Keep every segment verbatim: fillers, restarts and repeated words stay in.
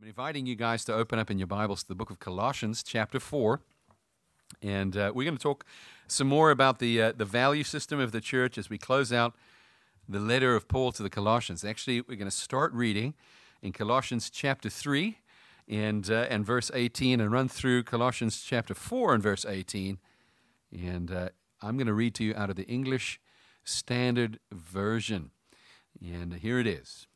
I'm inviting you guys to open up in your Bibles to the book of Colossians, chapter four. And uh, we're going to talk some more about the uh, the value system of the church as we close out the letter of Paul to the Colossians. Actually, we're going to start reading in Colossians chapter three and, uh, and verse eighteen and run through Colossians chapter four and verse eighteen. And uh, I'm going to read to you out of the English Standard Version. And here it is.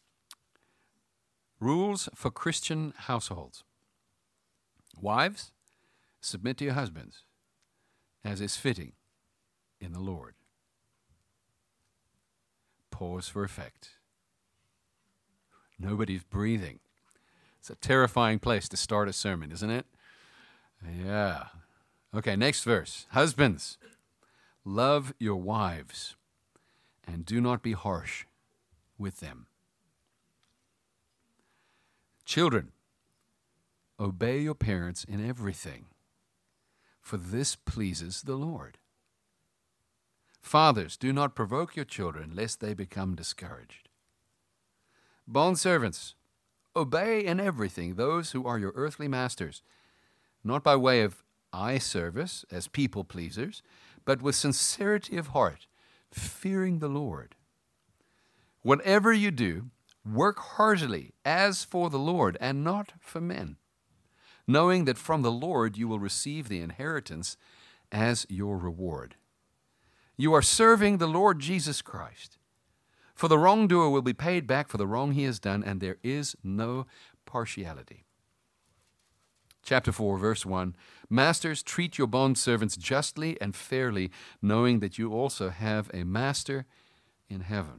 Rules for Christian households. Wives, submit to your husbands, as is fitting in the Lord. Pause for effect. Nobody's breathing. It's a terrifying place to start a sermon, isn't it? Yeah. Okay, next verse. Husbands, love your wives, and do not be harsh with them. Children, obey your parents in everything, for this pleases the Lord. Fathers, do not provoke your children, lest they become discouraged. Bondservants, obey in everything those who are your earthly masters, not by way of eye service as people pleasers, but with sincerity of heart, fearing the Lord. Whatever you do, work heartily as for the Lord and not for men, knowing that from the Lord you will receive the inheritance as your reward. You are serving the Lord Jesus Christ. For the wrongdoer will be paid back for the wrong he has done, and there is no partiality. Chapter four, verse one, Masters, treat your bondservants justly and fairly, knowing that you also have a master in heaven.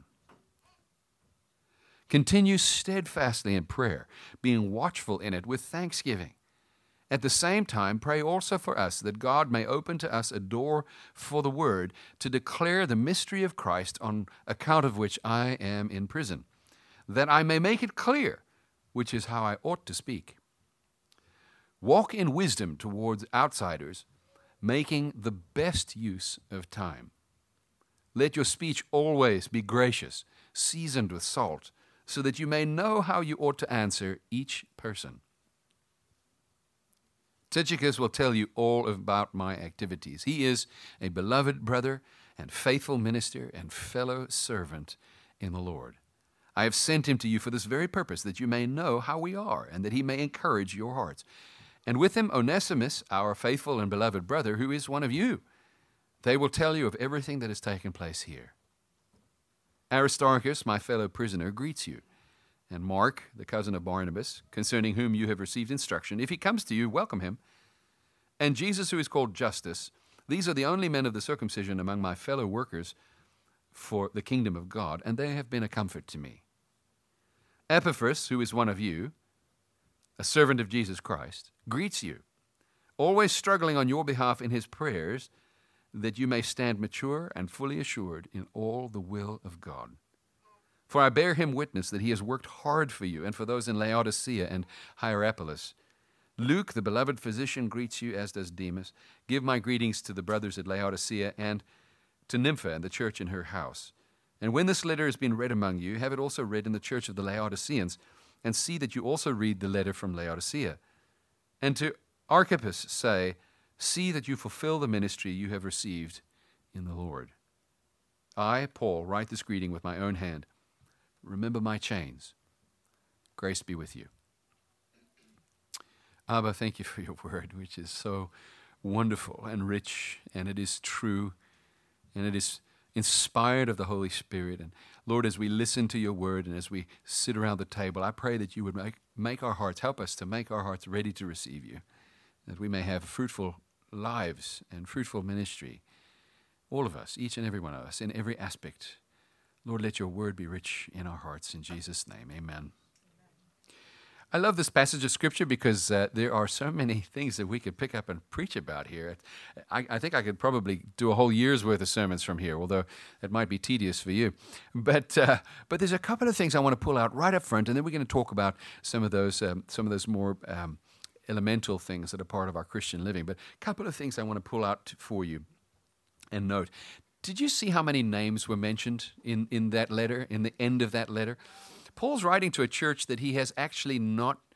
Continue steadfastly in prayer, being watchful in it with thanksgiving. At the same time, pray also for us, that God may open to us a door for the word to declare the mystery of Christ, on account of which I am in prison, that I may make it clear, which is how I ought to speak. Walk in wisdom towards outsiders, making the best use of time. Let your speech always be gracious, seasoned with salt, so that you may know how you ought to answer each person. Tychicus will tell you all about my activities. He is a beloved brother and faithful minister and fellow servant in the Lord. I have sent him to you for this very purpose, that you may know how we are, and that he may encourage your hearts. And with him Onesimus, our faithful and beloved brother, who is one of you. They will tell you of everything that has taken place here. Aristarchus, my fellow prisoner, greets you, and Mark, the cousin of Barnabas, concerning whom you have received instruction. If he comes to you, welcome him. And Jesus, who is called Justus. These are the only men of the circumcision among my fellow workers for the kingdom of God, and they have been a comfort to me. Epaphras, who is one of you, a servant of Jesus Christ, greets you, always struggling on your behalf in his prayers, that you may stand mature and fully assured in all the will of God. For I bear him witness that he has worked hard for you and for those in Laodicea and Hierapolis. Luke, the beloved physician, greets you, as does Demas. Give my greetings to the brothers at Laodicea and to Nympha and the church in her house. And when this letter has been read among you, have it also read in the church of the Laodiceans, and see that you also read the letter from Laodicea. And to Archippus say, see that you fulfill the ministry you have received in the Lord. I, Paul, write this greeting with my own hand. Remember my chains. Grace be with you. Abba, thank you for your word, which is so wonderful and rich, and it is true, and it is inspired of the Holy Spirit. And Lord, as we listen to your word and as we sit around the table, I pray that you would make, make our hearts, help us to make our hearts ready to receive you, that we may have fruitful lives and fruitful ministry. All of us, each and every one of us, in every aspect. Lord, let your word be rich in our hearts. In Jesus' name, amen. I love this passage of Scripture because uh, there are so many things that we could pick up and preach about here. I, I think I could probably do a whole year's worth of sermons from here, although it might be tedious for you. But uh, but there's a couple of things I want to pull out right up front, and then we're going to talk about some of those um, some of those more um, elemental things that are part of our Christian living. But a couple of things I want to pull out for you and note. Did you see how many names were mentioned in, in that letter, in the end of that letter? Paul's writing to a church that he has actually not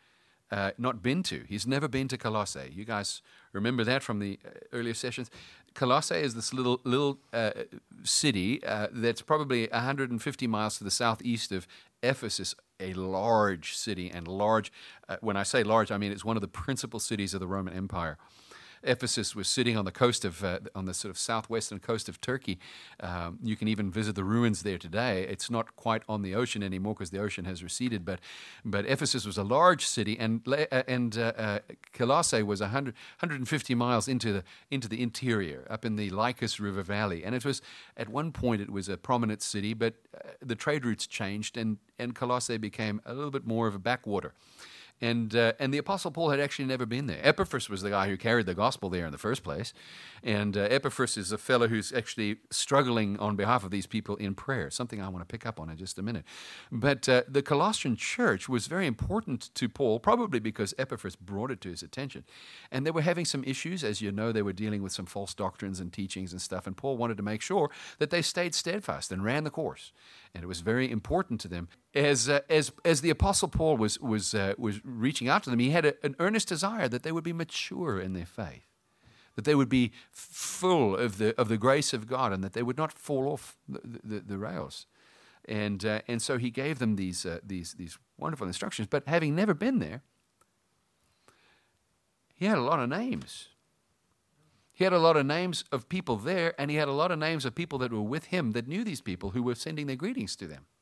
uh, not been to. He's never been to Colossae. You guys remember that from the uh, earlier sessions? Colossae is this little little uh, city uh, that's probably one hundred fifty miles to the southeast of Ephesus, a large city and large. Uh, when I say large, I mean it's one of the principal cities of the Roman Empire. Ephesus was sitting on the coast of, uh, on the sort of southwestern coast of Turkey. Um, you can even visit the ruins there today. It's not quite on the ocean anymore because the ocean has receded, but but Ephesus was a large city, and uh, and uh, uh, Colossae was one hundred, one hundred fifty miles into the into the interior, up in the Lycus River Valley. And it was, at one point, it was a prominent city, but uh, the trade routes changed, and, and Colossae became a little bit more of a backwater. And uh, and the Apostle Paul had actually never been there. Epaphras was the guy who carried the gospel there in the first place. And uh, Epaphras is a fellow who's actually struggling on behalf of these people in prayer, something I want to pick up on in just a minute. But uh, the Colossian church was very important to Paul, probably because Epaphras brought it to his attention. And they were having some issues. As you know, they were dealing with some false doctrines and teachings and stuff. And Paul wanted to make sure that they stayed steadfast and ran the course. And it was very important to them. As uh, as as the Apostle Paul was was uh, was reaching out to them, he had a, an earnest desire that they would be mature in their faith, that they would be full of the of the grace of God, and that they would not fall off the, the, the rails. And uh, and so he gave them these uh, these these wonderful instructions. But having never been there, he had a lot of names. He had a lot of names of people there, and he had a lot of names of people that were with him that knew these people who were sending their greetings to them.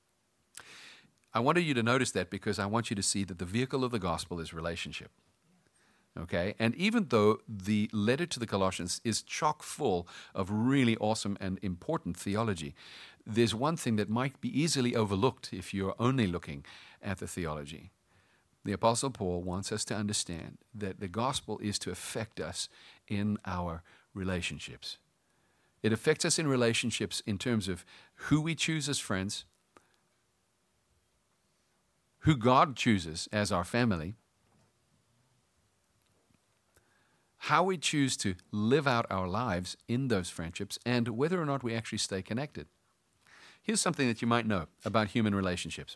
I wanted you to notice that because I want you to see that the vehicle of the gospel is relationship. Okay? And even though the letter to the Colossians is chock full of really awesome and important theology, there's one thing that might be easily overlooked if you're only looking at the theology. The Apostle Paul wants us to understand that the gospel is to affect us in our relationships. It affects us in relationships in terms of who we choose as friends, who God chooses as our family, how we choose to live out our lives in those friendships, and whether or not we actually stay connected. Here's something that you might know about human relationships.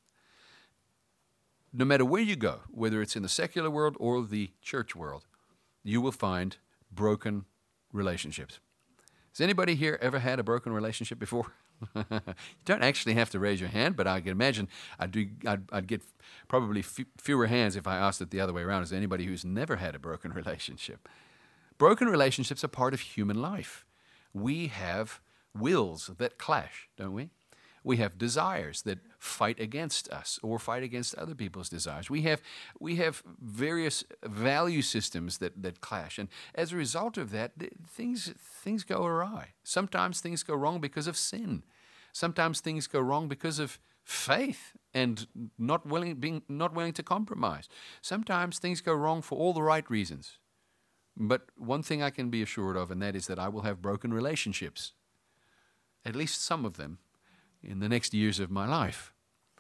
No matter where you go, whether it's in the secular world or the church world, you will find broken relationships. Has anybody here ever had a broken relationship before? You don't actually have to raise your hand, but I can imagine I'd, do, I'd, I'd get probably f- fewer hands if I asked it the other way around. Is there anybody who's never had a broken relationship? Broken relationships are part of human life. We have wills that clash, don't we? We have desires that fight against us or fight against other people's desires. We have we have various value systems that, that clash. And as a result of that, things things go awry. Sometimes things go wrong because of sin. Sometimes things go wrong because of faith and not willing being not willing to compromise. Sometimes things go wrong for all the right reasons. But one thing I can be assured of, and that is that I will have broken relationships, at least some of them, in the next years of my life.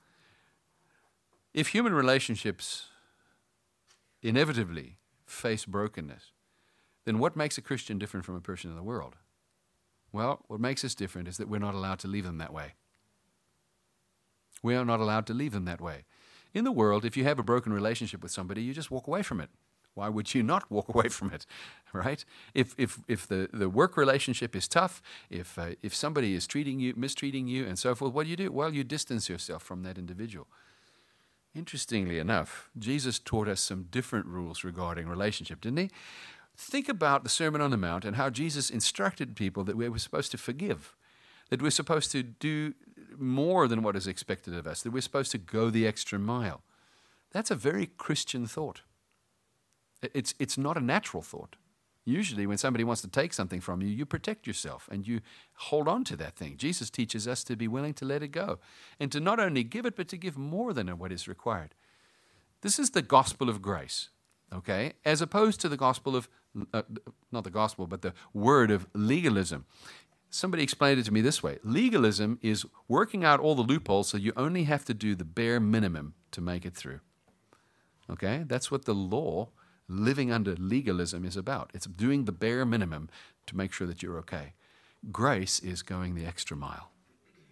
If human relationships inevitably face brokenness, then what makes a Christian different from a person in the world? Well, what makes us different is that we're not allowed to leave them that way. We are not allowed to leave them that way. In the world, if you have a broken relationship with somebody, you just walk away from it. Why would you not walk away from it, right? If if if the, the work relationship is tough, if uh, if somebody is treating you, mistreating you, and so forth, what do you do? Well, you distance yourself from that individual. Interestingly enough, Jesus taught us some different rules regarding relationship, didn't he? Think about the Sermon on the Mount and how Jesus instructed people that we were supposed to forgive, that we're supposed to do more than what is expected of us, that we're supposed to go the extra mile. That's a very Christian thought. It's it's not a natural thought. Usually when somebody wants to take something from you, you protect yourself and you hold on to that thing. Jesus teaches us to be willing to let it go and to not only give it, but to give more than what is required. This is the gospel of grace, okay, as opposed to the gospel of, uh, not the gospel, but the word of legalism. Somebody explained it to me this way. Legalism is working out all the loopholes so you only have to do the bare minimum to make it through. Okay, that's what the law, living under legalism, is about. It's doing the bare minimum to make sure that you're okay. Grace is going the extra mile.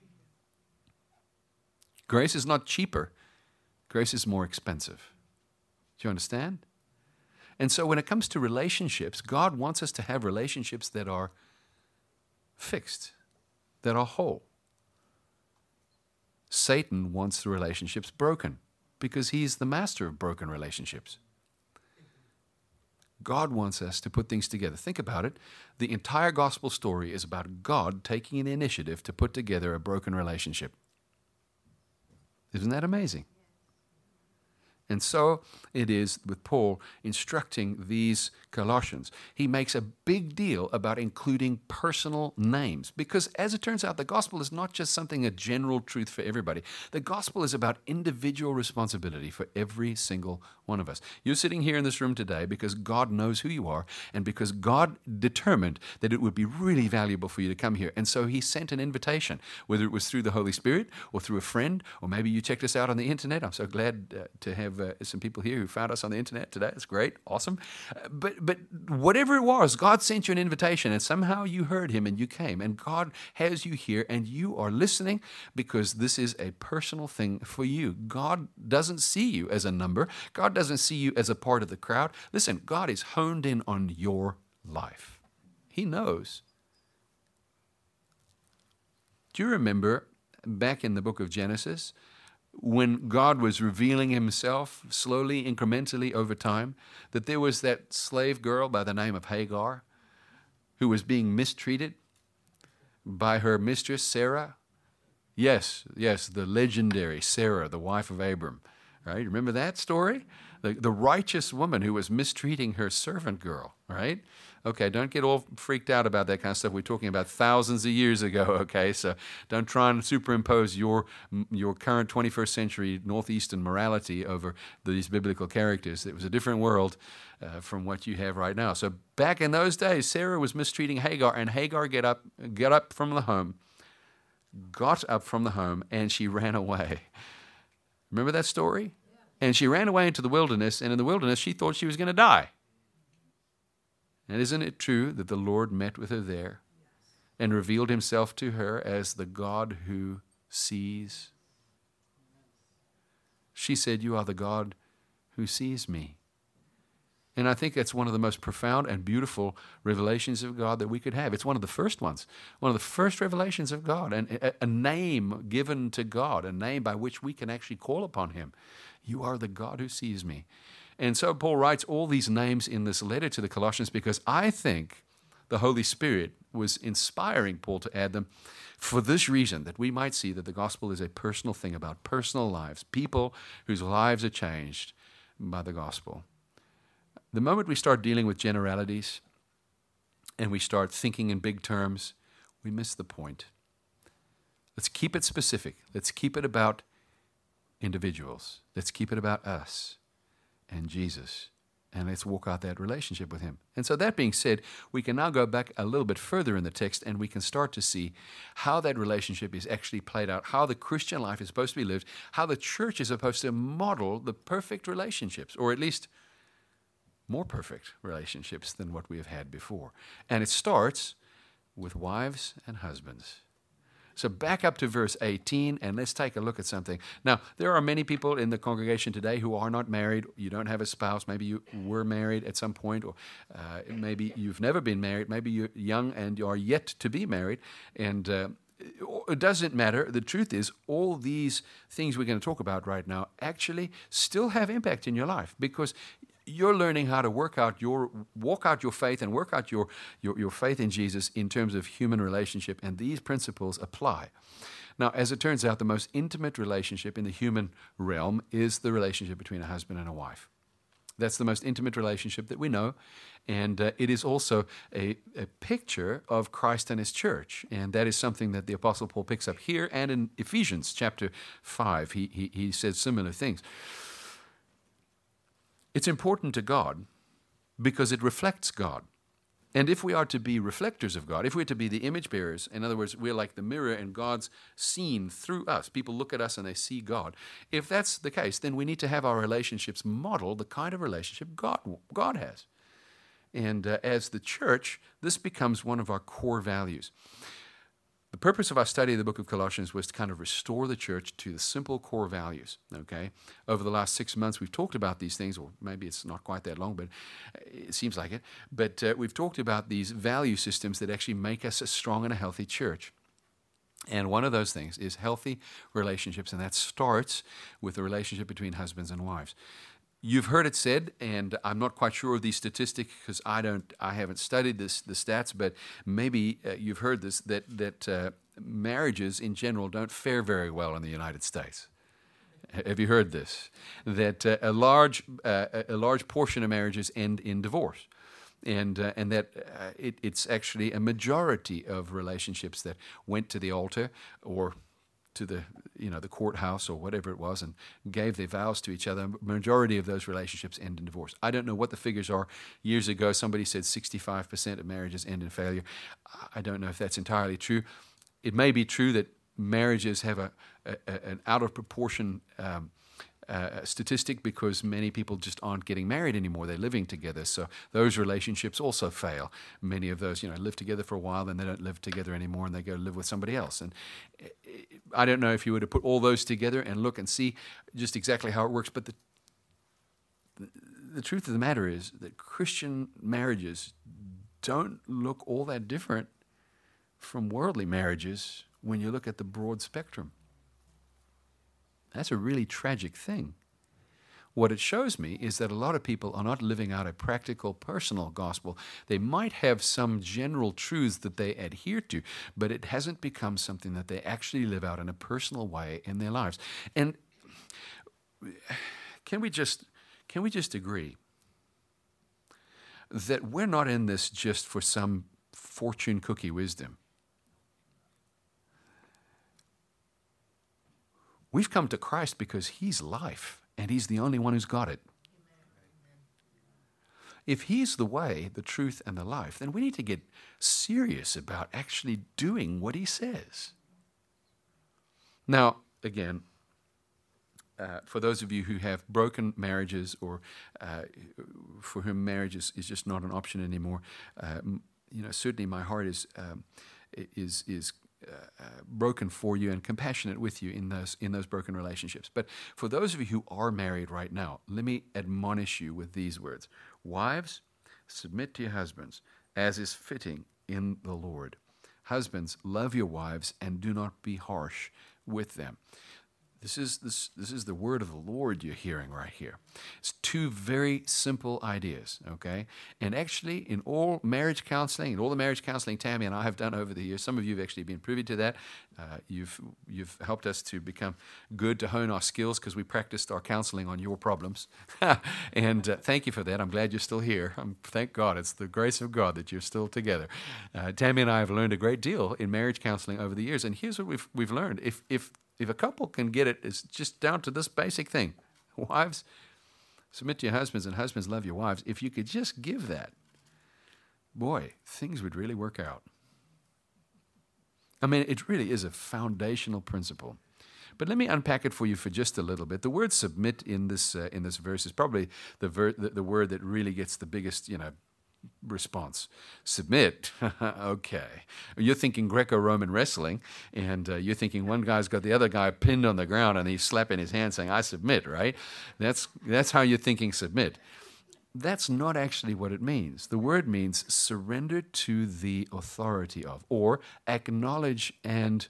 Grace is not cheaper. Grace is more expensive. Do you understand? And so when it comes to relationships, God wants us to have relationships that are fixed, that are whole. Satan wants the relationships broken because he's the master of broken relationships. God wants us to put things together. Think about it. The entire gospel story is about God taking an initiative to put together a broken relationship. Isn't that amazing? And so it is with Paul instructing these Colossians. He makes a big deal about including personal names because, as it turns out, the gospel is not just something, a general truth for everybody. The gospel is about individual responsibility for every single one of us. You're sitting here in this room today because God knows who you are and because God determined that it would be really valuable for you to come here. And so he sent an invitation, whether it was through the Holy Spirit or through a friend, or maybe you checked us out on the internet. I'm so glad uh, to have uh, some people here who found us on the internet today. It's great. Awesome. Uh, but but whatever it was, God sent you an invitation and somehow you heard him and you came. And God has you here and you are listening because this is a personal thing for you. God doesn't see you as a number. God doesn't see you as a part of the crowd. Listen, God is honed in on your life. He knows. Do you remember back in the book of Genesis, when God was revealing himself slowly, incrementally over time, that there was that slave girl by the name of Hagar who was being mistreated by her mistress, Sarah? Yes, yes, the legendary Sarah, the wife of Abram. Right? Remember that story? The, the righteous woman who was mistreating her servant girl, right? Okay, don't get all freaked out about that kind of stuff. We're talking about thousands of years ago, okay? So don't try and superimpose your your current twenty-first century Northeastern morality over these biblical characters. It was a different world uh, from what you have right now. So back in those days, Sarah was mistreating Hagar, and Hagar get up, get up from the home, got up from the home, and she ran away. Remember that story? And she ran away into the wilderness, and in the wilderness she thought she was going to die. And isn't it true that the Lord met with her there and revealed himself to her as the God who sees? She said, "You are the God who sees me." And I think that's one of the most profound and beautiful revelations of God that we could have. It's one of the first ones, one of the first revelations of God, and a, a name given to God, a name by which we can actually call upon him. You are the God who sees me. And so Paul writes all these names in this letter to the Colossians because I think the Holy Spirit was inspiring Paul to add them for this reason, that we might see that the gospel is a personal thing about personal lives, people whose lives are changed by the gospel. The moment we start dealing with generalities and we start thinking in big terms, we miss the point. Let's keep it specific. Let's keep it about individuals. Let's keep it about us and Jesus, and let's walk out that relationship with him. And so that being said, we can now go back a little bit further in the text and we can start to see how that relationship is actually played out, how the Christian life is supposed to be lived, how the church is supposed to model the perfect relationships, or at least more perfect relationships than what we have had before. And it starts with wives and husbands. So back up to verse eighteen, and let's take a look at something. Now, there are many people in the congregation today who are not married. You don't have a spouse. Maybe you were married at some point, or uh, maybe you've never been married. Maybe you're young and you are yet to be married. And uh, it doesn't matter. The truth is, all these things we're going to talk about right now actually still have impact in your life, because you're learning how to work out your, walk out your faith and work out your, your, your faith in Jesus in terms of human relationship, and these principles apply. Now, as it turns out, the most intimate relationship in the human realm is the relationship between a husband and a wife. That's the most intimate relationship that we know, and uh, it is also a, a picture of Christ and his church, and that is something that the Apostle Paul picks up here, and in Ephesians chapter five, he, he, he says similar things. It's important to God because it reflects God. And if we are to be reflectors of God, if we're to be the image bearers, in other words, we're like the mirror and God's seen through us. People look at us and they see God. If that's the case, then we need to have our relationships model the kind of relationship God, God has. And uh, as the church, this becomes one of our core values. The purpose of our study of the book of Colossians was to kind of restore the church to the simple core values, okay? Over the last six months, we've talked about these things, or maybe it's not quite that long, but it seems like it. But uh, we've talked about these value systems that actually make us a strong and a healthy church. And one of those things is healthy relationships, and that starts with the relationship between husbands and wives. You've heard it said, and I'm not quite sure of these statistics because I don't, I haven't studied this, the stats, but maybe uh, you've heard this, that, that uh, marriages in general don't fare very well in the United States. Have you heard this? That uh, a large, uh, a large portion of marriages end in divorce. And uh, and that uh, it, it's actually a majority of relationships that went to the altar or to the you know the courthouse or whatever it was and gave their vows to each other. Majority of those relationships end in divorce. I don't know what the figures are. Years ago, somebody said sixty-five percent of marriages end in failure. I don't know if that's entirely true. It may be true that marriages have a, a, a an out of proportion um, Uh, statistic because many people just aren't getting married anymore. They're living together. So those relationships also fail. Many of those, you know, live together for a while, then they don't live together anymore and they go live with somebody else. And I don't know if you were to put all those together and look and see just exactly how it works. But the, the, the truth of the matter is that Christian marriages don't look all that different from worldly marriages when you look at the broad spectrum. That's a really tragic thing. What it shows me is that a lot of people are not living out a practical, personal gospel. They might have some general truths that they adhere to, but it hasn't become something that they actually live out in a personal way in their lives. And can we just, can we just agree that we're not in this just for some fortune cookie wisdom? We've come to Christ because He's life, and He's the only one who's got it. If He's the way, the truth, and the life, then we need to get serious about actually doing what He says. Now, again, uh, for those of you who have broken marriages or uh, for whom marriage is, is just not an option anymore, uh, you know, certainly my heart is um, is is. Uh, uh, broken for you and compassionate with you in those in those broken relationships. But for those of you who are married right now, let me admonish you with these words. Wives, submit to your husbands as is fitting in the Lord. Husbands, love your wives and do not be harsh with them. This is this this is the word of the Lord you're hearing right here. It's two very simple ideas, okay? And actually, in all marriage counseling, and all the marriage counseling Tammy and I have done over the years, some of you have actually been privy to that. Uh, you've you've helped us to become good, to hone our skills, because we practiced our counseling on your problems. and uh, thank you for that. I'm glad you're still here. Um, thank God. It's the grace of God that you're still together. Uh, Tammy and I have learned a great deal in marriage counseling over the years, and here's what we've we've learned. If if If a couple can get it, it's just down to this basic thing. Wives, submit to your husbands, and husbands, love your wives. If you could just give that, boy, things would really work out. I mean, it really is a foundational principle. But let me unpack it for you for just a little bit. The word submit in this uh, in this verse is probably the, ver- the the word that really gets the biggest, you know, response. Submit. Okay. You're thinking Greco-Roman wrestling, and uh, you're thinking one guy's got the other guy pinned on the ground, and he's slapping his hand saying, I submit, right? That's that's how you're thinking submit. That's not actually what it means. The word means surrender to the authority of, or acknowledge and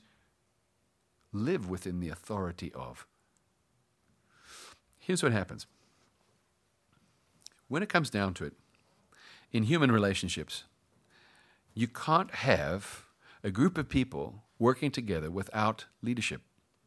live within the authority of. Here's what happens. When it comes down to it, in human relationships, you can't have a group of people working together without leadership.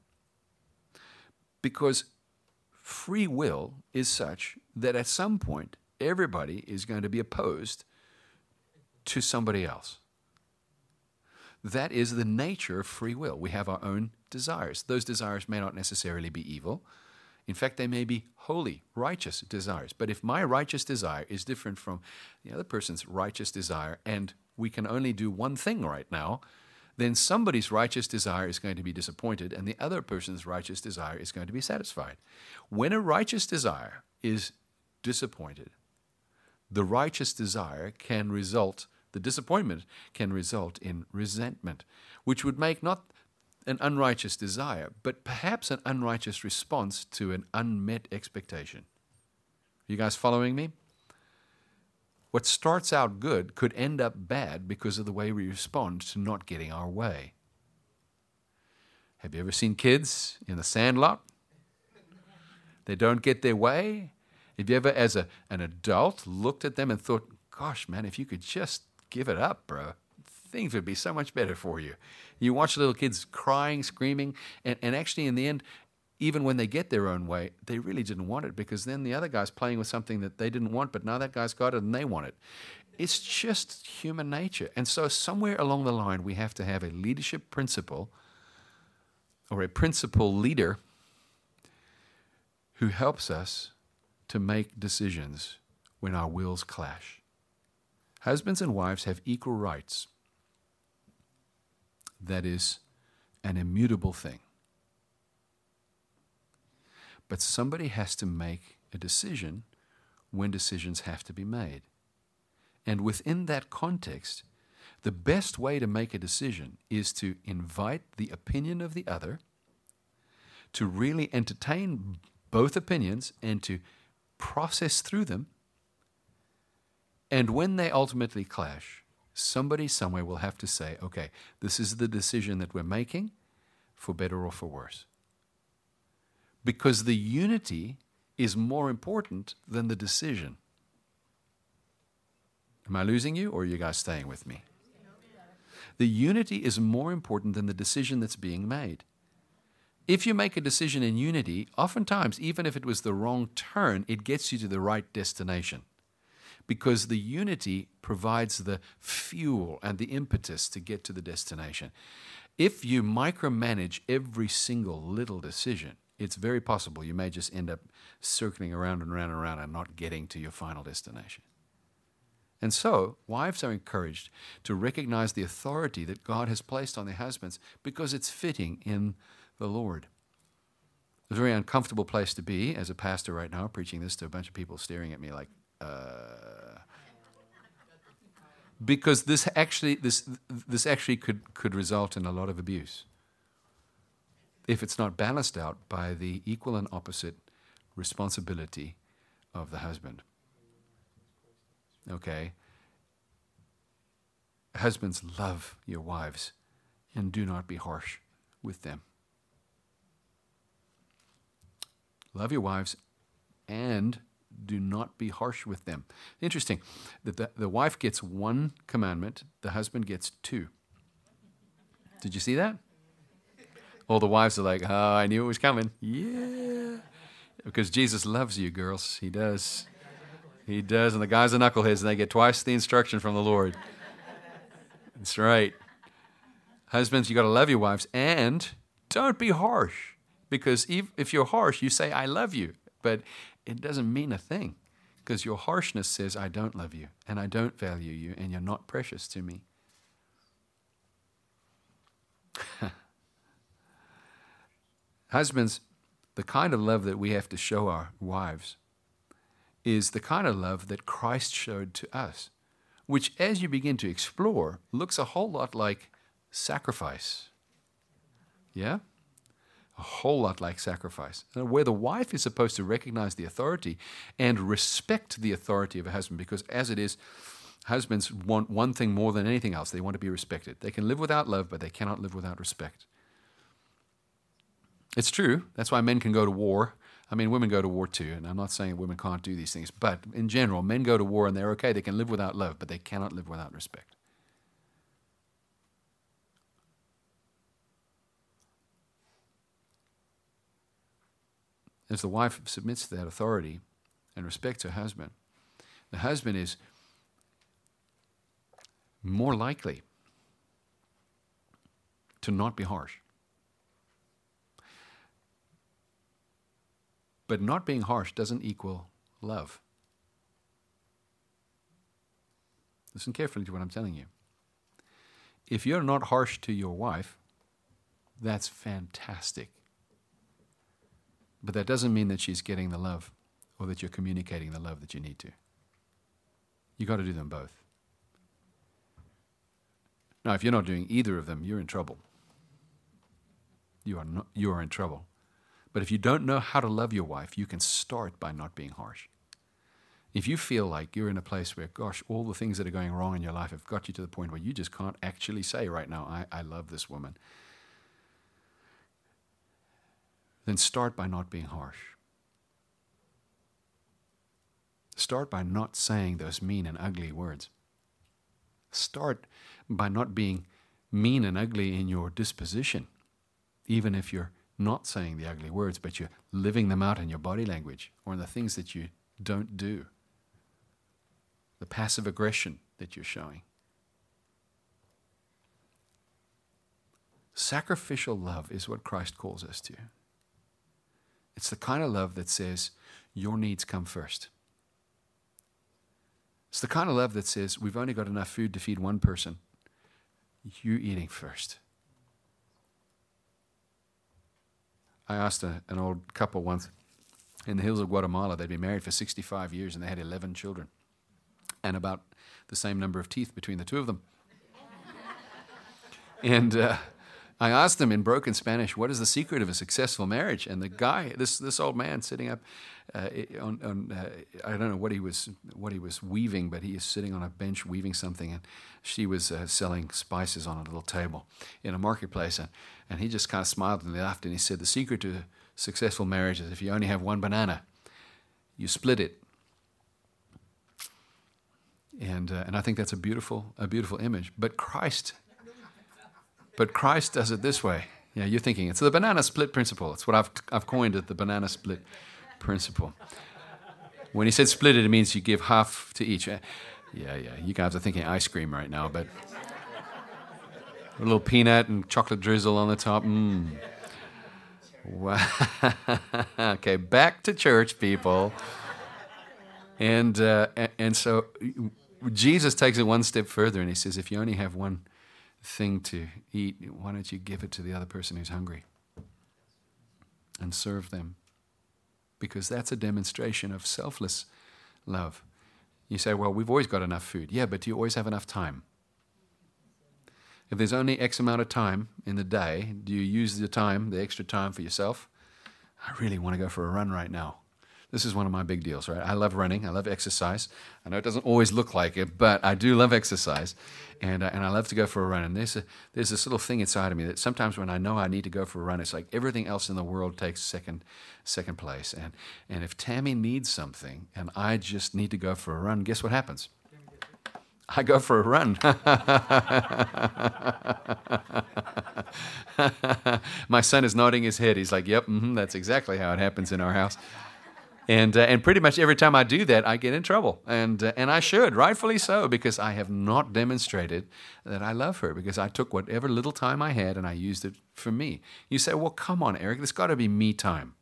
Because free will is such that at some point, everybody is going to be opposed to somebody else. That is the nature of free will. We have our own desires. Those desires may not necessarily be evil. In fact, they may be holy, righteous desires. But if my righteous desire is different from the other person's righteous desire, and we can only do one thing right now, then somebody's righteous desire is going to be disappointed, and the other person's righteous desire is going to be satisfied. When a righteous desire is disappointed, the righteous desire can result The disappointment can result in resentment, which would make not an unrighteous desire, but perhaps an unrighteous response to an unmet expectation. You guys following me? What starts out good could end up bad because of the way we respond to not getting our way. Have you ever seen kids in the sandlot? They don't get their way. Have you ever, as a, an adult, looked at them and thought, gosh, man, if you could just give it up, bro, things would be so much better for you. You watch little kids crying, screaming, and, and actually in the end, even when they get their own way, they really didn't want it because then the other guy's playing with something that they didn't want, but now that guy's got it and they want it. It's just human nature. And so somewhere along the line, we have to have a leadership principle or a principal leader who helps us to make decisions when our wills clash. Husbands and wives have equal rights. That is an immutable thing. But somebody has to make a decision when decisions have to be made. And within that context, the best way to make a decision is to invite the opinion of the other, to really entertain both opinions and to process through them. And when they ultimately clash, somebody somewhere will have to say, okay, this is the decision that we're making, for better or for worse. Because the unity is more important than the decision. Am I losing you, or are you guys staying with me? The unity is more important than the decision that's being made. If you make a decision in unity, oftentimes, even if it was the wrong turn, it gets you to the right destination. Because the unity provides the fuel and the impetus to get to the destination. If you micromanage every single little decision, it's very possible you may just end up circling around and around and around and not getting to your final destination. And so, wives are encouraged to recognize the authority that God has placed on their husbands because it's fitting in the Lord. It's a very uncomfortable place to be as a pastor right now, preaching this to a bunch of people staring at me like, uh... because this actually, this, this actually could, could result in a lot of abuse if it's not balanced out by the equal and opposite responsibility of the husband. Okay? Husbands, love your wives and do not be harsh with them. Love your wives and do not be harsh with them. Interesting that the, the wife gets one commandment, the husband gets two. Did you see that? All the wives are like, oh, I knew it was coming. Yeah. Because Jesus loves you, girls. He does. He does. And the guys are knuckleheads, and they get twice the instruction from the Lord. That's right. Husbands, you got to love your wives, and don't be harsh. Because if, if you're harsh, you say, I love you. But it doesn't mean a thing. Because your harshness says, I don't love you, and I don't value you, and you're not precious to me. Husbands, the kind of love that we have to show our wives is the kind of love that Christ showed to us, which as you begin to explore, looks a whole lot like sacrifice. Yeah? A whole lot like sacrifice. Where the wife is supposed to recognize the authority and respect the authority of a husband, because as it is, husbands want one thing more than anything else. They want to be respected. They can live without love, but they cannot live without respect. It's true. That's why men can go to war. I mean, women go to war too, and I'm not saying women can't do these things, but in general, men go to war and they're okay. They can live without love, but they cannot live without respect. As the wife submits to that authority and respects her husband, the husband is more likely to not be harsh. But not being harsh doesn't equal love. Listen carefully to what I'm telling you. If you're not harsh to your wife, that's fantastic. But that doesn't mean that she's getting the love or that you're communicating the love that you need to. You've got to do them both. Now, if you're not doing either of them, you're in trouble. You are not, you are in trouble. But if you don't know how to love your wife, you can start by not being harsh. If you feel like you're in a place where, gosh, all the things that are going wrong in your life have got you to the point where you just can't actually say right now, I, I love this woman, then start by not being harsh. Start by not saying those mean and ugly words. Start by not being mean and ugly in your disposition, even if you're not saying the ugly words, but you're living them out in your body language or in the things that you don't do. The passive aggression that you're showing. Sacrificial love is what Christ calls us to. It's the kind of love that says, your needs come first. It's the kind of love that says, we've only got enough food to feed one person. You eating first. I asked a, an old couple once in the hills of Guatemala. They'd been married for sixty-five years and they had eleven children and about the same number of teeth between the two of them. And uh, I asked them in broken Spanish, what is the secret of a successful marriage? And the guy, this this old man sitting up uh, on, on uh, I don't know what he was what he was weaving, but he is sitting on a bench weaving something, and she was uh, selling spices on a little table in a marketplace, and, and he just kind of smiled and laughed, and he said, the secret to a successful marriage is if you only have one banana, you split it. And uh, and I think that's a beautiful a beautiful image. But Christ. But Christ does it this way. Yeah, you're thinking it's the banana split principle. It's what I've I've coined it, the banana split principle. When he said split it, it means you give half to each. Yeah, yeah. You guys are thinking ice cream right now, but a little peanut and chocolate drizzle on the top. Mm. Wow. Okay, back to church, people. And uh, and so Jesus takes it one step further, and he says, if you only have one thing to eat, why don't you give it to the other person who's hungry and serve them? Because that's a demonstration of selfless love. You say, well, we've always got enough food. Yeah, but do you always have enough time? If there's only X amount of time in the day, do you use the time, the extra time for yourself? I really want to go for a run right now. This is one of my big deals, right? I love running. I love exercise. I know it doesn't always look like it, but I do love exercise, and uh, and I love to go for a run. And there's a, there's this little thing inside of me that sometimes when I know I need to go for a run, it's like everything else in the world takes second second place. And and if Tammy needs something and I just need to go for a run, guess what happens? I go for a run. My son is nodding his head. He's like, yep, mm-hmm, that's exactly how it happens in our house. And uh, and pretty much every time I do that, I get in trouble. And uh, and I should, rightfully so, because I have not demonstrated that I love her, because I took whatever little time I had and I used it for me. You say, well, come on, Eric, there's got to be me time.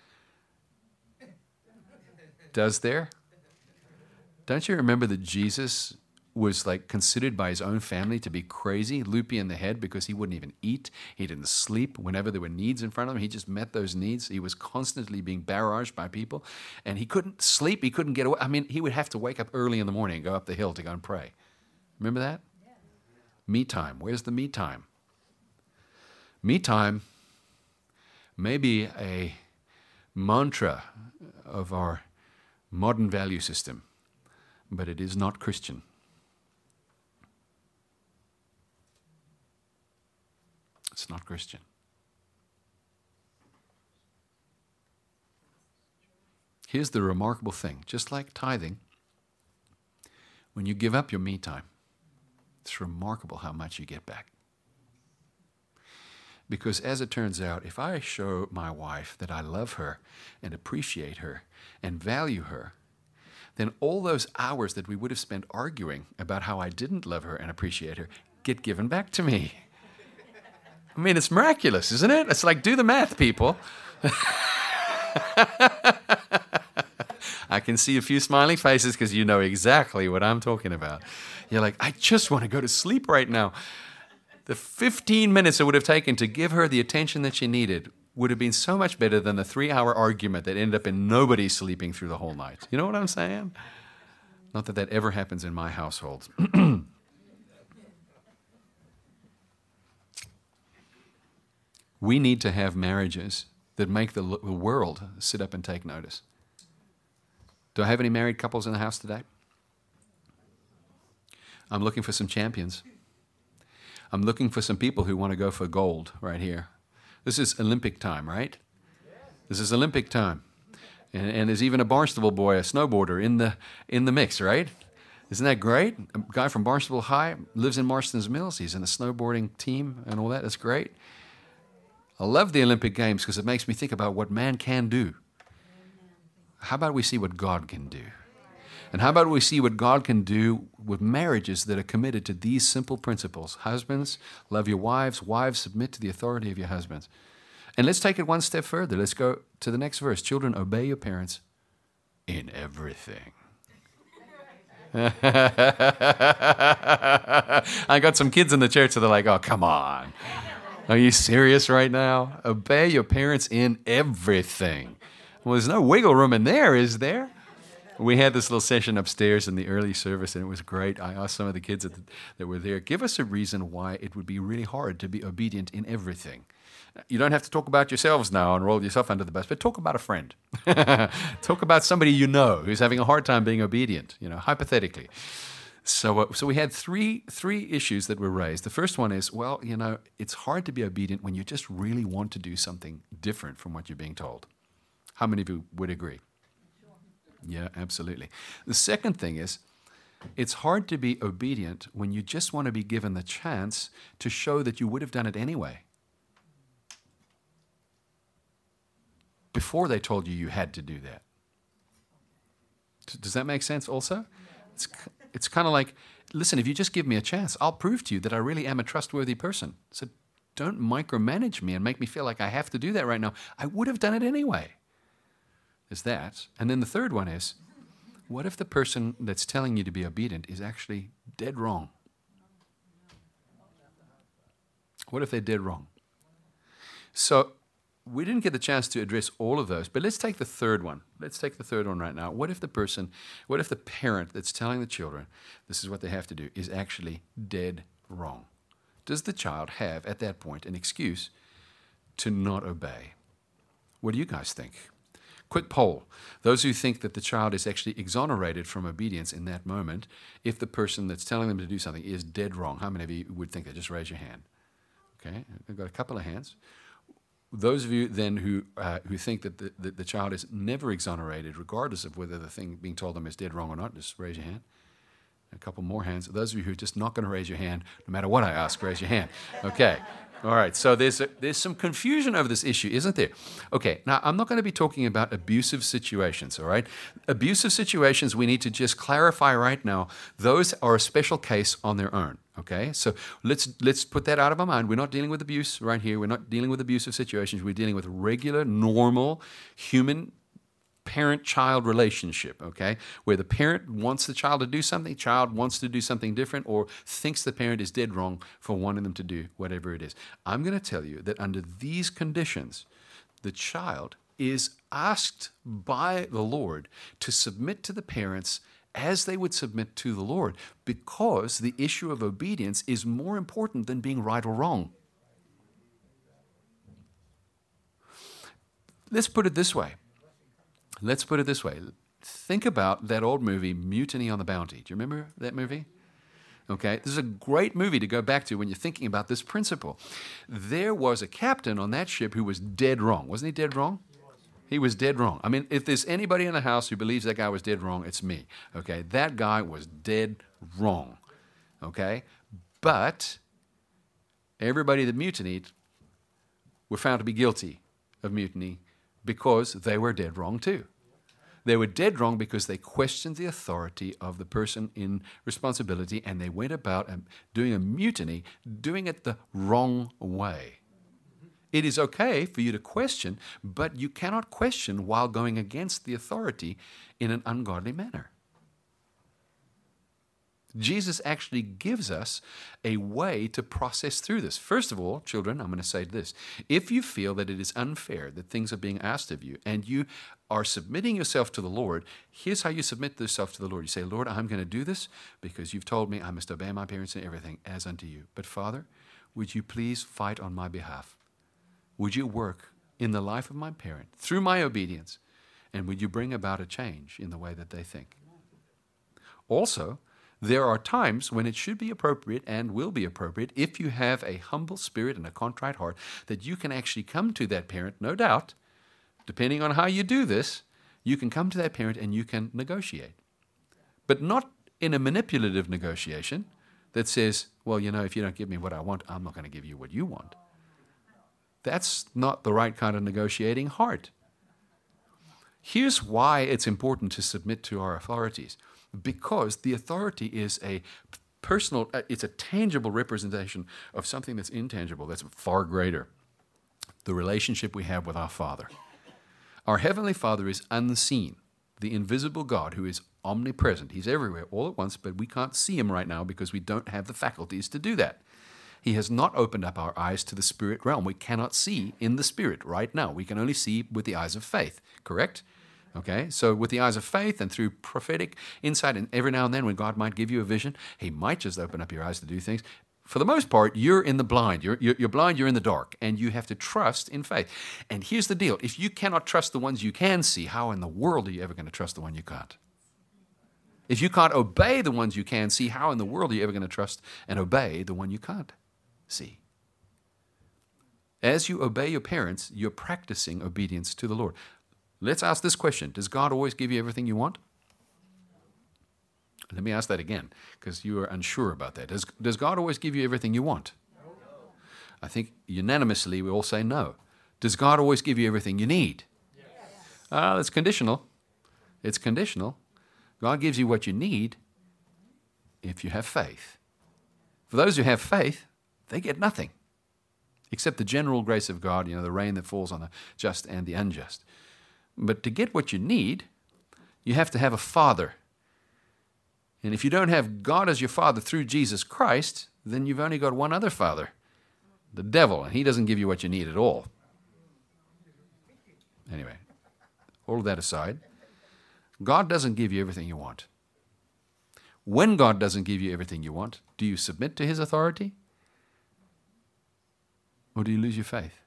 Does there? Don't you remember that Jesus was like considered by his own family to be crazy, loopy in the head, because he wouldn't even eat. He didn't sleep. Whenever there were needs in front of him, he just met those needs. He was constantly being barraged by people, and he couldn't sleep. He couldn't get away. I mean, he would have to wake up early in the morning and go up the hill to go and pray. Remember that? Yeah. Me time. Where's the me time? Me time may be a mantra of our modern value system, but it is not Christian. It's not Christian. Here's the remarkable thing. Just like tithing, when you give up your me time, it's remarkable how much you get back. Because as it turns out, if I show my wife that I love her and appreciate her and value her, then all those hours that we would have spent arguing about how I didn't love her and appreciate her get given back to me. I mean, it's miraculous, isn't it? It's like, do the math, people. I can see a few smiling faces because you know exactly what I'm talking about. You're like, I just want to go to sleep right now. The fifteen minutes it would have taken to give her the attention that she needed would have been so much better than the three-hour argument that ended up in nobody sleeping through the whole night. You know what I'm saying? Not that that ever happens in my household. We need to have marriages that make the, the world sit up and take notice. Do I have any married couples in the house today? I'm looking for some champions. I'm looking for some people who want to go for gold right here. This is Olympic time, right? This is Olympic time. And, and there's even a Barnstable boy, a snowboarder, in the in the mix, right? Isn't that great? A guy from Barnstable High lives in Marston's Mills. He's in a snowboarding team and all that. That's great. I love the Olympic Games because it makes me think about what man can do. How about we see what God can do? And how about we see what God can do with marriages that are committed to these simple principles? Husbands, love your wives. Wives, submit to the authority of your husbands. And let's take it one step further. Let's go to the next verse. Children, obey your parents in everything. I got some kids in the church that are like, oh, come on. Are you serious right now? Obey your parents in everything. Well, there's no wiggle room in there, is there? We had this little session upstairs in the early service, and it was great. I asked some of the kids that, that were there, give us a reason why it would be really hard to be obedient in everything. You don't have to talk about yourselves now and roll yourself under the bus, but talk about a friend. Talk about somebody you know who's having a hard time being obedient, you know, hypothetically. So uh, so we had three three issues that were raised. The first one is, well, you know, it's hard to be obedient when you just really want to do something different from what you're being told. How many of you would agree? Yeah, absolutely. The second thing is, it's hard to be obedient when you just want to be given the chance to show that you would have done it anyway, before they told you you had to do that. Does that make sense also? It's, it's kind of like, listen, if you just give me a chance, I'll prove to you that I really am a trustworthy person. So don't micromanage me and make me feel like I have to do that right now. I would have done it anyway. Is that. And then the third one is, what if the person that's telling you to be obedient is actually dead wrong? What if they're dead wrong? So we didn't get the chance to address all of those, but let's take the third one. Let's take the third one right now. What if the person, what if the parent that's telling the children this is what they have to do is actually dead wrong? Does the child have, at that point, an excuse to not obey? What do you guys think? Quick poll. Those who think that the child is actually exonerated from obedience in that moment, if the person that's telling them to do something is dead wrong, how many of you would think that? Just raise your hand. Okay, I've got a couple of hands. Those of you then who uh, who think that the, the, the child is never exonerated, regardless of whether the thing being told them is dead wrong or not, just raise your hand. A couple more hands. Those of you who are just not going to raise your hand, no matter what I ask, raise your hand. Okay. All right, so there's a, there's some confusion over this issue, isn't there? Okay, now I'm not going to be talking about abusive situations, all right? Abusive situations, we need to just clarify right now, those are a special case on their own, okay? So let's let's put that out of our mind. We're not dealing with abuse right here. We're not dealing with abusive situations. We're dealing with regular, normal, human parent-child relationship, okay, where the parent wants the child to do something, child wants to do something different, or thinks the parent is dead wrong for wanting them to do whatever it is. I'm going to tell you that under these conditions, the child is asked by the Lord to submit to the parents as they would submit to the Lord, because the issue of obedience is more important than being right or wrong. Let's put it this way. Let's put it this way. Think about that old movie, Mutiny on the Bounty. Do you remember that movie? Okay, this is a great movie to go back to when you're thinking about this principle. There was a captain on that ship who was dead wrong. Wasn't he dead wrong? He was dead wrong. I mean, if there's anybody in the house who believes that guy was dead wrong, it's me. Okay, that guy was dead wrong. Okay, but everybody that mutinied were found to be guilty of mutiny because they were dead wrong too. They were dead wrong because they questioned the authority of the person in responsibility, and they went about doing a mutiny, doing it the wrong way. It is okay for you to question, but you cannot question while going against the authority in an ungodly manner. Jesus actually gives us a way to process through this. First of all, children, I'm going to say this. If you feel that it is unfair that things are being asked of you and you are submitting yourself to the Lord, here's how you submit yourself to the Lord. You say, Lord, I'm going to do this because you've told me I must obey my parents in everything as unto you. But Father, would you please fight on my behalf? would you work in the life of my parent through my obedience, and would you bring about a change in the way that they think? Also, there are times when it should be appropriate and will be appropriate, if you have a humble spirit and a contrite heart, that you can actually come to that parent, no doubt, depending on how you do this, you can come to that parent and you can negotiate. But not in a manipulative negotiation that says, well, you know, if you don't give me what I want, I'm not going to give you what you want. That's not the right kind of negotiating heart. Here's why it's important to submit to our authorities. Because the authority is a personal, it's a tangible representation of something that's intangible, that's far greater. The relationship we have with our Father. Our Heavenly Father is unseen, the invisible God who is omnipresent. He's everywhere all at once, but we can't see Him right now because we don't have the faculties to do that. He has not opened up our eyes to the spirit realm. We cannot see in the spirit right now. We can only see with the eyes of faith, correct? Okay, so with the eyes of faith and through prophetic insight, and every now and then when God might give you a vision, He might just open up your eyes to do things. For the most part, you're in the blind. You're, you're, you're blind, you're in the dark, and you have to trust in faith. And here's the deal. If you cannot trust the ones you can see, how in the world are you ever going to trust the one you can't? If you can't obey the ones you can see, how in the world are you ever going to trust and obey the one you can't see? As you obey your parents, you're practicing obedience to the Lord. Let's ask this question. Does God always give you everything you want? Let me ask that again, because you are unsure about that. Does, does God always give you everything you want? No. I think unanimously we all say no. Does God always give you everything you need? Yes. Ah, that's conditional. It's conditional. God gives you what you need if you have faith. For those who have faith, they get nothing except the general grace of God, you know, the rain that falls on the just and the unjust. But to get what you need, you have to have a Father. And if you don't have God as your Father through Jesus Christ, then you've only got one other father, the devil, and he doesn't give you what you need at all. Anyway, all of that aside, God doesn't give you everything you want. When God doesn't give you everything you want, do you submit to His authority? Or do you lose your faith?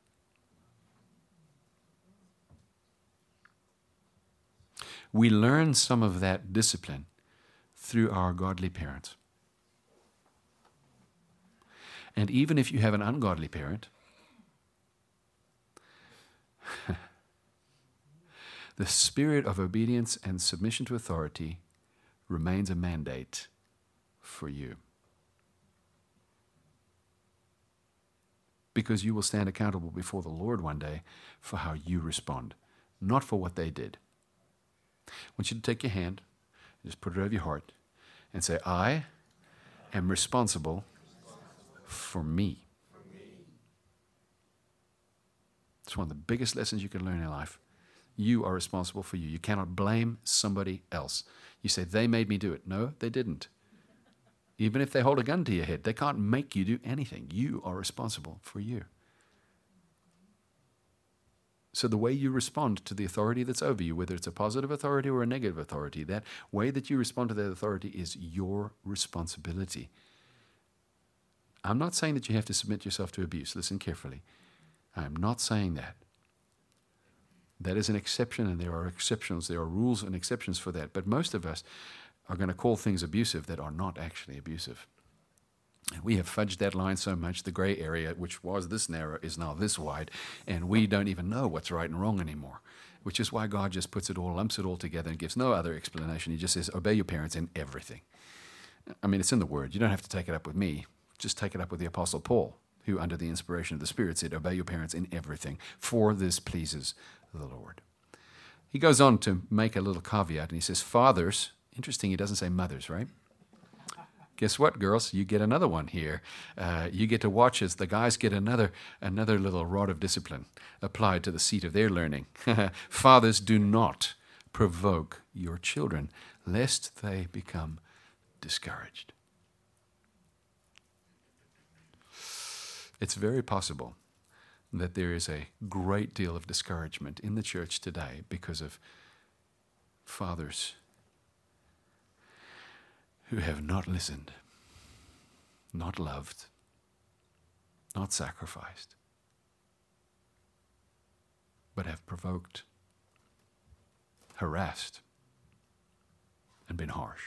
We learn some of that discipline through our godly parents. And even if you have an ungodly parent, the spirit of obedience and submission to authority remains a mandate for you. Because you will stand accountable before the Lord one day for how you respond, not for what they did. I want you to take your hand, just put it over your heart, and say, I am responsible for me. It's one of the biggest lessons you can learn in life. You are responsible for you. You cannot blame somebody else. You say, they made me do it. No, they didn't. Even if they hold a gun to your head, they can't make you do anything. You are responsible for you. So the way you respond to the authority that's over you, whether it's a positive authority or a negative authority, that way that you respond to that authority is your responsibility. I'm not saying that you have to submit yourself to abuse. Listen carefully. I'm not saying that. That is an exception, and there are exceptions. There are rules and exceptions for that. But most of us are going to call things abusive that are not actually abusive. And we have fudged that line so much, the gray area, which was this narrow, is now this wide, and we don't even know what's right and wrong anymore, which is why God just puts it all, lumps it all together and gives no other explanation. He just says, obey your parents in everything. I mean, it's in the Word. You don't have to take it up with me. Just take it up with the Apostle Paul, who, under the inspiration of the Spirit, said, obey your parents in everything, for this pleases the Lord. He goes on to make a little caveat, and he says, fathers, interesting, he doesn't say mothers, right? Guess what, girls? You get another one here. Uh, you get to watch as the guys get another another little rod of discipline applied to the seat of their learning. Fathers, do not provoke your children, lest they become discouraged. It's very possible that there is a great deal of discouragement in the church today because of fathers who have not listened, not loved, not sacrificed. but have provoked, harassed, and been harsh.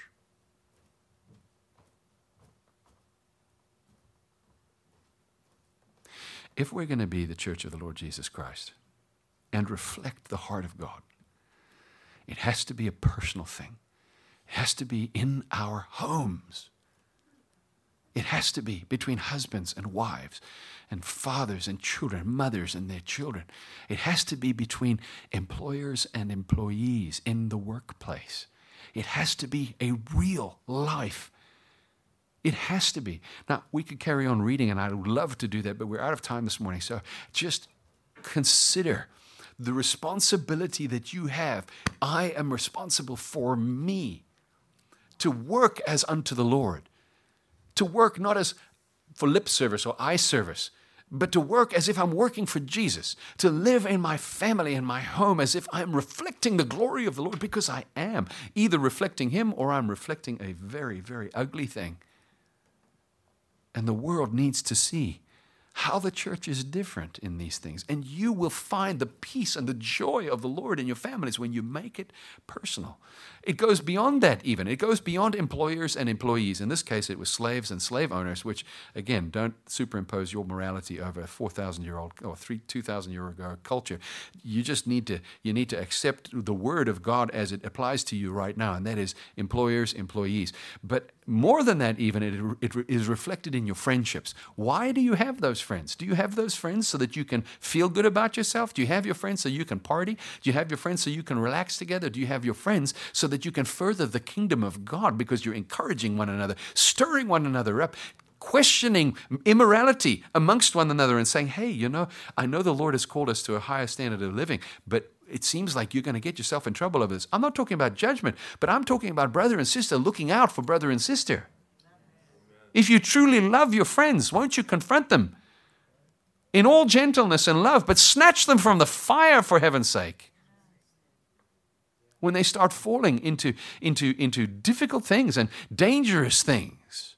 If we're going to be the church of the Lord Jesus Christ and reflect the heart of God, it has to be a personal thing. It has to be in our homes. It has to be between husbands and wives, and fathers and children, mothers and their children. It has to be between employers and employees in the workplace. It has to be a real life. It has to be. Now, we could carry on reading, and I would love to do that, but we're out of time this morning. So just consider the responsibility that you have. I am responsible for me to work as unto the Lord. To work not as for lip service or eye service, but to work as if I'm working for Jesus. To live in my family and my home as if I'm reflecting the glory of the Lord, because I am. Either reflecting Him or I'm reflecting a very, very ugly thing. And the world needs to see how the church is different in these things. And you will find the peace and the joy of the Lord in your families when you make it personal. It goes beyond that even. It goes beyond employers and employees. In this case, it was slaves and slave owners, which, again, don't superimpose your morality over a four thousand year old or two thousand year old culture. You just need to, you need to accept the word of God as it applies to you right now, and that is employers, employees. But more than that even, it, it is reflected in your friendships. Why do you have those friends? Do you have those friends so that you can feel good about yourself? Do you have your friends so you can party? Do you have your friends so you can relax together? Do you have your friends so that you can further the kingdom of God because you're encouraging one another, stirring one another up, questioning immorality amongst one another and saying, hey, you know, I know the Lord has called us to a higher standard of living, but it seems like you're going to get yourself in trouble over this. I'm not talking about judgment, but I'm talking about brother and sister looking out for brother and sister. If you truly love your friends, won't you confront them in all gentleness and love, but snatch them from the fire for heaven's sake? When they start falling into, into, into difficult things and dangerous things.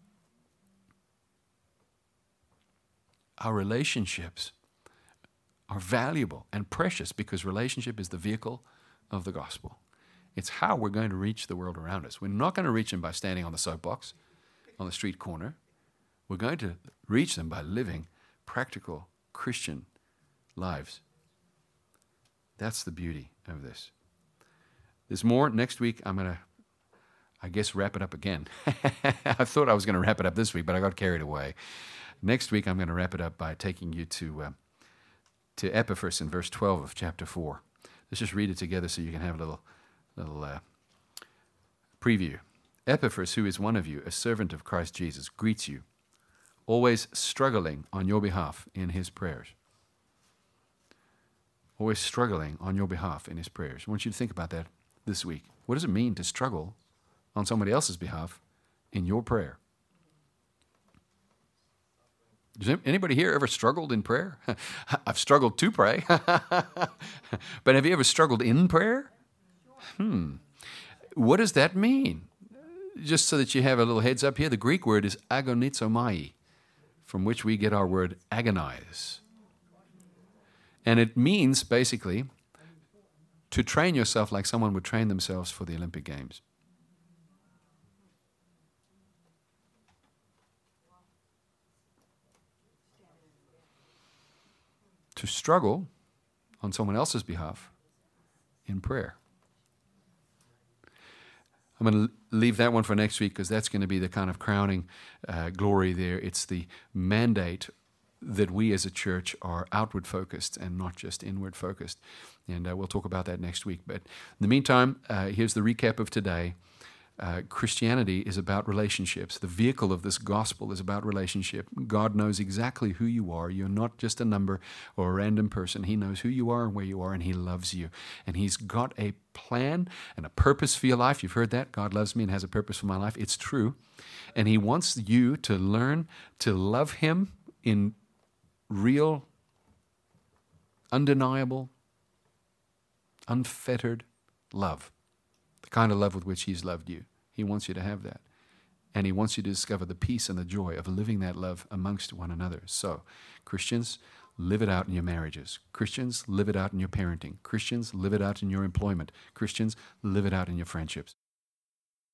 Our relationships are valuable and precious because relationship is the vehicle of the gospel. It's how we're going to reach the world around us. We're not going to reach them by standing on the soapbox, on the street corner. We're going to reach them by living practical Christian lives. That's the beauty of this. There's more. Next week, I'm going to, I guess, wrap it up again. I thought I was going to wrap it up this week, but I got carried away. Next week, I'm going to wrap it up by taking you to uh, to Epaphras in verse twelve of chapter four. Let's just read it together so you can have a little, little uh, preview. Epaphras, who is one of you, a servant of Christ Jesus, greets you, always struggling on your behalf in his prayers. Always struggling on your behalf in his prayers. I want you to think about that this week. What does it mean to struggle on somebody else's behalf in your prayer? Does anybody here ever struggled in prayer? I've struggled to pray. But have you ever struggled in prayer? Hmm. What does that mean? Just so that you have a little heads up here, the Greek word is agonizomai, from which we get our word agonize. And it means basically to train yourself like someone would train themselves for the Olympic Games. To struggle on someone else's behalf in prayer. I'm going to leave that one for next week because that's going to be the kind of crowning uh, glory there. It's the mandate that we as a church are outward focused and not just inward focused. And uh, we'll talk about that next week. But in the meantime, uh, here's the recap of today. Uh, Christianity is about relationships. The vehicle of this gospel is about relationship. God knows exactly who you are. You're not just a number or a random person. He knows who you are and where you are, and he loves you. And he's got a plan and a purpose for your life. You've heard that. God loves me and has a purpose for my life. It's true. And he wants you to learn to love him in real, undeniable, unfettered love. The kind of love with which he's loved you. He wants you to have that. And he wants you to discover the peace and the joy of living that love amongst one another. So, Christians, live it out in your marriages. Christians, live it out in your parenting. Christians, live it out in your employment. Christians, live it out in your friendships.